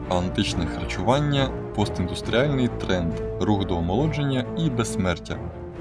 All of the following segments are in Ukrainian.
античне харчування, постіндустріальний тренд, рух до омолодження і безсмертя.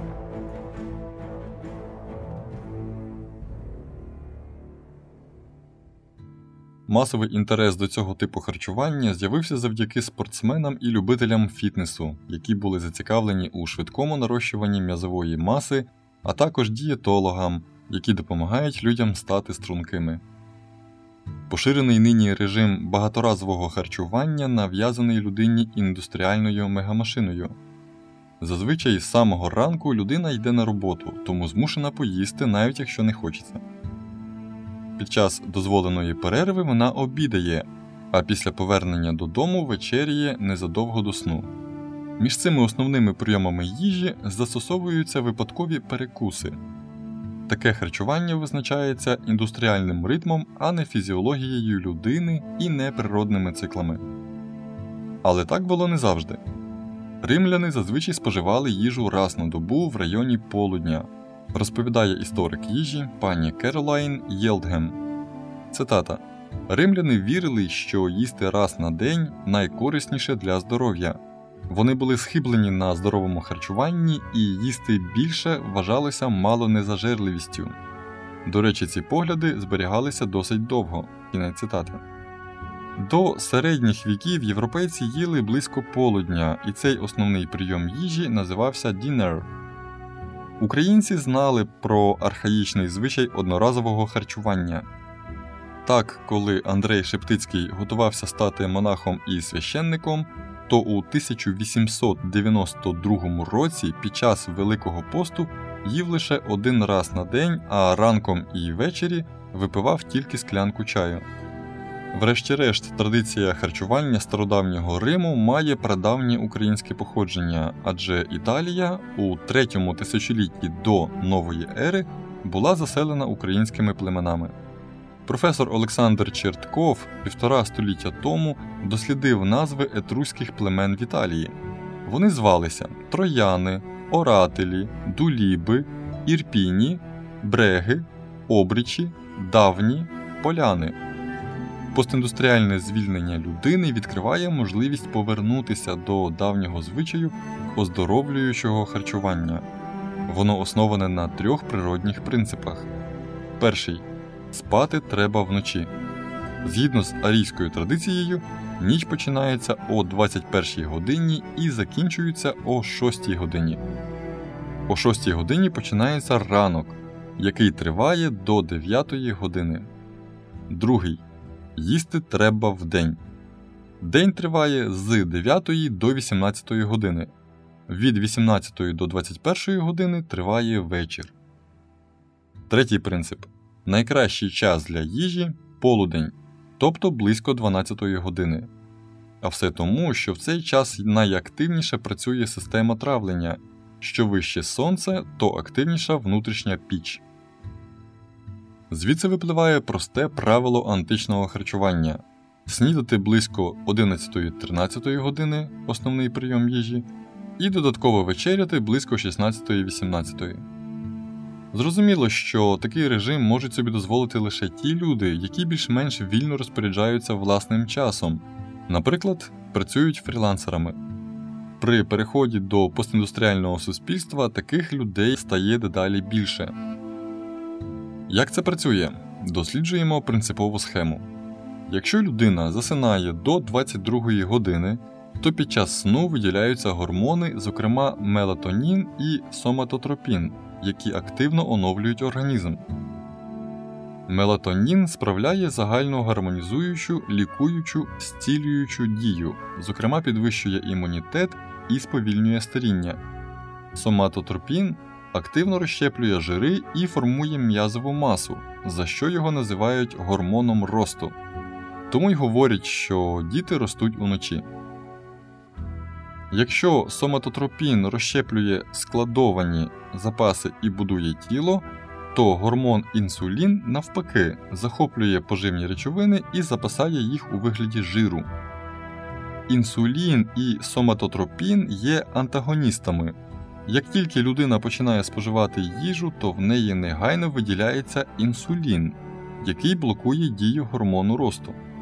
Масовий інтерес до цього типу харчування з'явився завдяки спортсменам і любителям фітнесу, які були зацікавлені у швидкому нарощуванні м'язової маси, а також дієтологам, які допомагають людям стати стрункими. Поширений нині режим багаторазового харчування нав'язаний людині індустріальною мегамашиною. Зазвичай з самого ранку людина йде на роботу, тому змушена поїсти, навіть якщо не хочеться. Під час дозволеної перерви вона обідає, а після повернення додому вечеряє незадовго до сну. Між цими основними прийомами їжі застосовуються випадкові перекуси. Таке харчування визначається індустріальним ритмом, а не фізіологією людини і не природними циклами. Але так було не завжди. Римляни зазвичай споживали їжу раз на добу в районі полудня, розповідає історик їжі пані Керолайн Єлдгем. Цитата: «Римляни вірили, що їсти раз на день найкорисніше для здоров'я. Вони були схиблені на здоровому харчуванні і їсти більше вважалося малонезажерливістю. До речі, ці погляди зберігалися досить довго». Кінець цитати. До середніх віків європейці їли близько полудня, і цей основний прийом їжі називався «дінер». Українці знали про архаїчний звичай одноразового харчування. Так, коли Андрей Шептицький готувався стати монахом і священником, то у 1892 році під час Великого посту їв лише один раз на день, а ранком і ввечері випивав тільки склянку чаю. Врешті-решт, традиція харчування стародавнього Риму має прадавнє українське походження, адже Італія у 3-му тисячолітті до нової ери була заселена українськими племенами. Професор Олександр Чертков 1,5 століття тому дослідив назви етруських племен в Італії. Вони звалися Трояни, Орателі, Дуліби, Ірпіні, Бреги, Обрічі, Давні, Поляни. Постіндустріальне звільнення людини відкриває можливість повернутися до давнього звичаю оздоровлюючого харчування. Воно основане на 3 природних принципах. Перший – спати треба вночі. Згідно з арійською традицією, ніч починається о 21-й годині і закінчується о 6-й годині. О 6-й годині починається ранок, який триває до 9-ї години. Другий – їсти треба вдень. День триває з 9 до 18 години. Від 18 до 21 години триває вечір. Третій принцип. Найкращий час для їжі – полудень, тобто близько 12 години. А все тому, що в цей час найактивніше працює система травлення. Що вище сонце, то активніша внутрішня піч. Звідси випливає просте правило античного харчування – снідати близько 11-13 години – основний прийом їжі, і додатково вечеряти близько 16-18. Зрозуміло, що такий режим можуть собі дозволити лише ті люди, які більш-менш вільно розпоряджаються власним часом, наприклад, працюють фрілансерами. При переході до постіндустріального суспільства таких людей стає дедалі більше. Як це працює? Досліджуємо принципову схему. Якщо людина засинає до 22-ї години, то під час сну виділяються гормони, зокрема мелатонін і соматотропін, які активно оновлюють організм. Мелатонін справляє загально гармонізуючу, лікуючу, зцілюючу дію, зокрема підвищує імунітет і сповільнює старіння. Соматотропін активно розщеплює жири і формує м'язову масу, за що його називають гормоном росту. Тому й говорять, що діти ростуть уночі. Якщо соматотропін розщеплює складовані запаси і будує тіло, то гормон інсулін, навпаки, захоплює поживні речовини і запасає їх у вигляді жиру. Інсулін і соматотропін є антагоністами. Як тільки людина починає споживати їжу, то в неї негайно виділяється інсулін, який блокує дію гормону росту.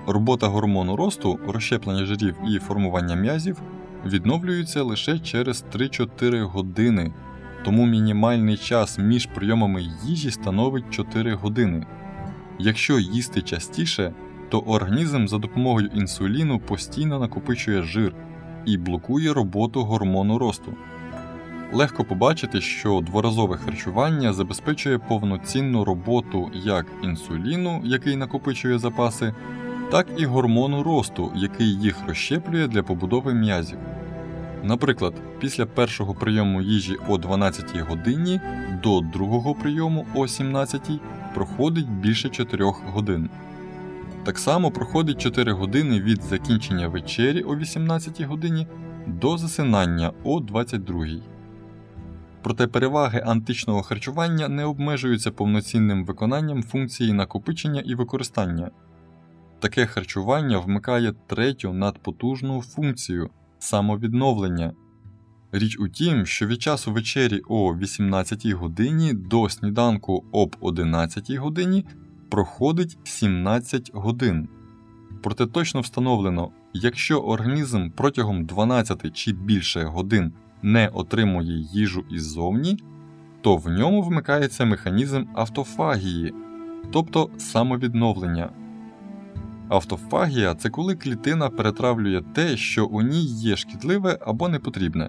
Робота гормону росту, розщеплення жирів і формування м'язів відновлюється лише через 3-4 години, тому мінімальний час між прийомами їжі становить 4 години. Якщо їсти частіше, то організм за допомогою інсуліну постійно накопичує жир і блокує роботу гормону росту. Легко побачити, що дворазове харчування забезпечує повноцінну роботу як інсуліну, який накопичує запаси, так і гормону росту, який їх розщеплює для побудови м'язів. Наприклад, після першого прийому їжі о 12 годині до другого прийому о 17 проходить більше 4 годин. Так само проходить 4 години від закінчення вечері о 18 годині до засинання о 22. Проте переваги античного харчування не обмежуються повноцінним виконанням функції накопичення і використання. Таке харчування вмикає третю надпотужну функцію – самовідновлення. Річ у тім, що від часу вечері о 18 годині до сніданку об 11 годині проходить 17 годин. Проте точно встановлено, якщо організм протягом 12 чи більше годин не отримує їжу іззовні, то в ньому вмикається механізм автофагії, тобто самовідновлення. Автофагія – це коли клітина перетравлює те, що у ній є шкідливе або непотрібне.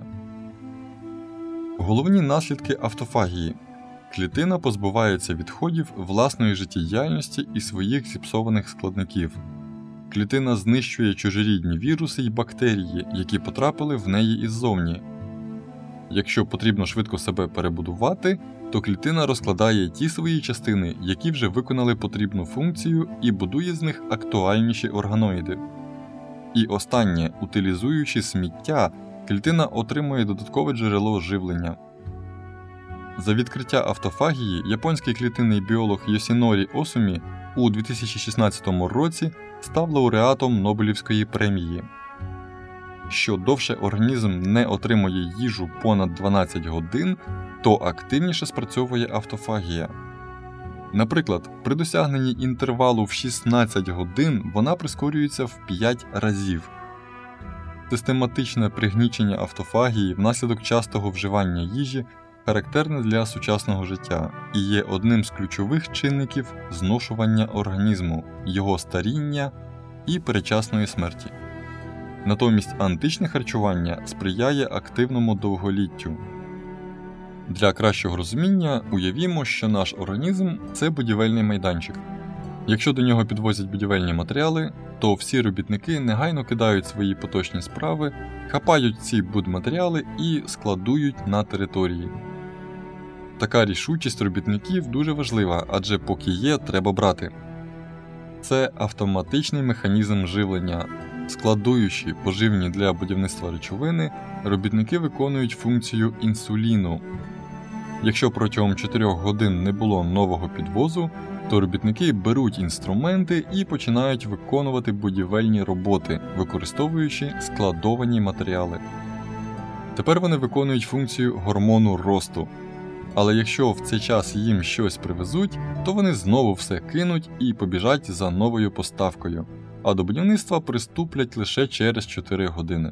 Головні наслідки автофагії – клітина позбувається відходів власної життєдіяльності і своїх зіпсованих складників. Клітина знищує чужорідні віруси й бактерії, які потрапили в неї іззовні. Якщо потрібно швидко себе перебудувати, то клітина розкладає ті свої частини, які вже виконали потрібну функцію, і будує з них актуальніші органоїди. І останнє, утилізуючи сміття, клітина отримує додаткове джерело живлення. За відкриття автофагії японський клітинний біолог Йосінорі Осумі у 2016 році став лауреатом Нобелівської премії. Що довше організм не отримує їжу понад 12 годин, то активніше спрацьовує автофагія. Наприклад, при досягненні інтервалу в 16 годин вона прискорюється в 5 разів. Систематичне пригнічення автофагії внаслідок частого вживання їжі характерне для сучасного життя і є одним з ключових чинників зношування організму, його старіння і передчасної смерті. Натомість античне харчування сприяє активному довголіттю. Для кращого розуміння уявімо, що наш організм – це будівельний майданчик. Якщо до нього підвозять будівельні матеріали, то всі робітники негайно кидають свої поточні справи, хапають ці будматеріали і складують на території. Така рішучість робітників дуже важлива, адже поки є, треба брати. Це автоматичний механізм живлення. Складуючи поживні для будівництва речовини, робітники виконують функцію інсуліну. Якщо протягом 4 годин не було нового підвозу, то робітники беруть інструменти і починають виконувати будівельні роботи, використовуючи складовані матеріали. Тепер вони виконують функцію гормону росту. Але якщо в цей час їм щось привезуть, то вони знову все кинуть і побіжать за новою поставкою, а до будівництва приступлять лише через 4 години.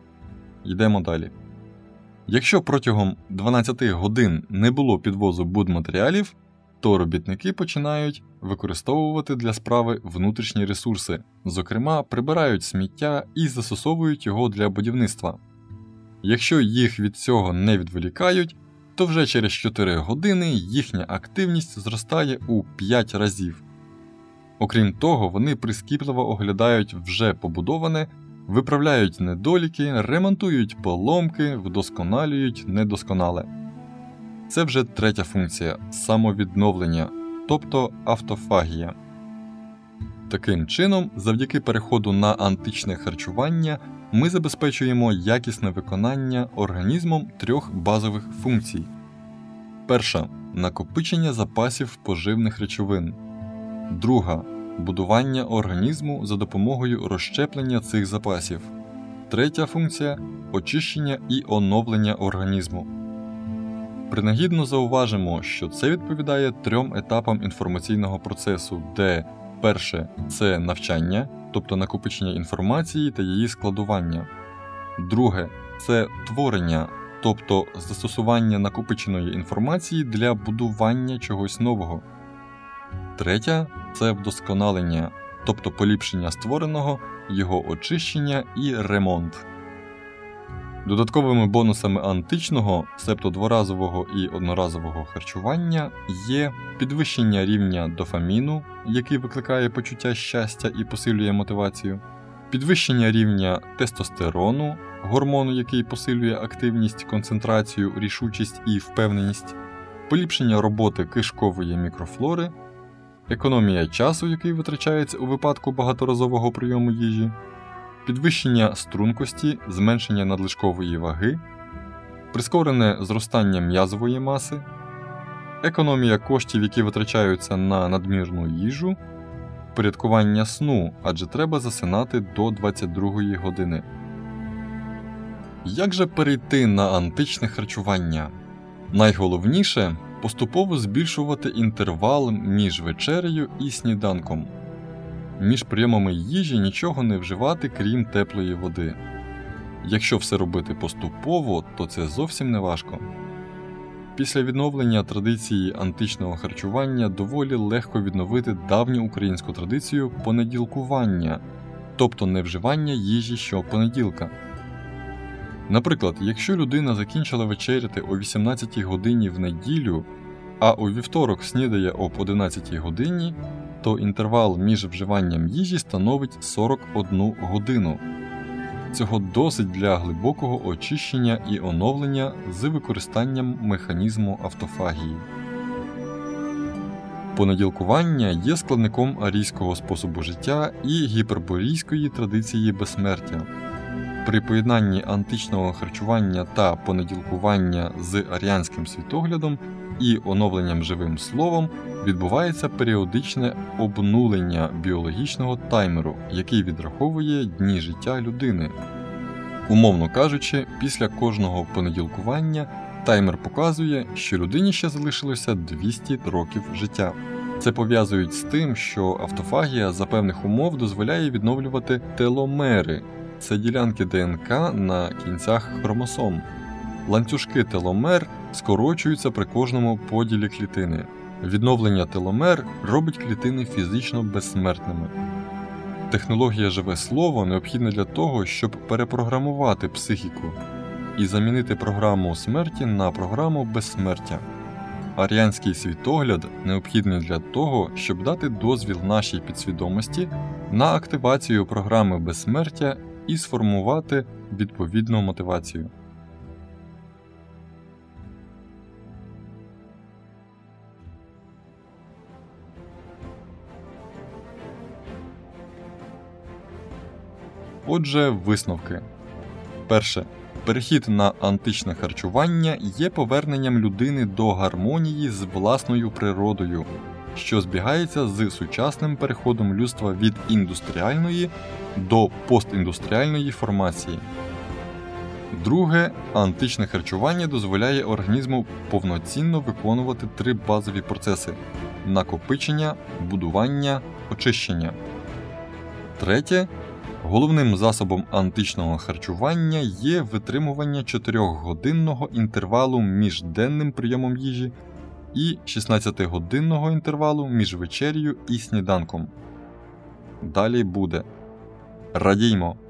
Йдемо далі. Якщо протягом 12 годин не було підвозу будматеріалів, то робітники починають використовувати для справи внутрішні ресурси, зокрема прибирають сміття і застосовують його для будівництва. Якщо їх від цього не відволікають, то вже через 4 години їхня активність зростає у 5 разів. Окрім того, вони прискіпливо оглядають вже побудоване, виправляють недоліки, ремонтують поломки, вдосконалюють недосконале. Це вже третя функція – самовідновлення, тобто автофагія. Таким чином, завдяки переходу на античне харчування, ми забезпечуємо якісне виконання організмом 3 базових функцій. Перша – накопичення запасів поживних речовин. Друга – будування організму за допомогою розщеплення цих запасів. Третя функція – очищення і оновлення організму. Принагідно зауважимо, що це відповідає 3 етапам інформаційного процесу, де перше – це навчання, тобто накопичення інформації та її складування. Друге – це творення, тобто застосування накопиченої інформації для будування чогось нового. Третє – це вдосконалення, тобто поліпшення створеного, його очищення і ремонт. Додатковими бонусами античного, себто дворазового і одноразового харчування, є підвищення рівня дофаміну, який викликає почуття щастя і посилює мотивацію, підвищення рівня тестостерону, гормону, який посилює активність, концентрацію, рішучість і впевненість, поліпшення роботи кишкової мікрофлори, економія часу, який витрачається у випадку багаторазового прийому їжі, підвищення стрункості, зменшення надлишкової ваги, прискорене зростання м'язової маси, економія коштів, які витрачаються на надмірну їжу, впорядкування сну, адже треба засинати до 22-ї години. Як же перейти на античне харчування? Найголовніше – поступово збільшувати інтервал між вечерею і сніданком. Між прийомами їжі нічого не вживати, крім теплої води. Якщо все робити поступово, то це зовсім не важко. Після відновлення традиції античного харчування доволі легко відновити давню українську традицію понеділкування, тобто невживання їжі щопонеділка. Наприклад, якщо людина закінчила вечеряти о 18 годині в неділю, а у вівторок снідає об 11 годині, то інтервал між вживанням їжі становить 41 годину. Цього досить для глибокого очищення і оновлення з використанням механізму автофагії. Понеділкування є складником арійського способу життя і гіперборійської традиції безсмертя. При поєднанні античного харчування та понеділкування з аріанським світоглядом і оновленням живим словом відбувається періодичне обнулення біологічного таймеру, який відраховує дні життя людини. Умовно кажучи, після кожного понеділкування таймер показує, що людині ще залишилося 200 років життя. Це пов'язують з тим, що автофагія за певних умов дозволяє відновлювати теломери – це ділянки ДНК на кінцях хромосом. Ланцюжки теломер скорочуються при кожному поділі клітини. Відновлення теломер робить клітини фізично безсмертними. Технологія «Живе слово» необхідна для того, щоб перепрограмувати психіку і замінити програму смерті на програму безсмертя. Аріанський світогляд необхідний для того, щоб дати дозвіл нашій підсвідомості на активацію програми безсмертя і сформувати відповідну мотивацію. Отже, висновки. Перше. Перехід на античне харчування є поверненням людини до гармонії з власною природою, що збігається з сучасним переходом людства від індустріальної до постіндустріальної формації. Друге. Античне харчування дозволяє організму повноцінно виконувати 3 базові процеси – накопичення, будування, очищення. Третє. Головним засобом античного харчування є витримування 4-годинного інтервалу між денним прийомом їжі і 16-годинного інтервалу між вечерею і сніданком. Далі буде. Радіймо!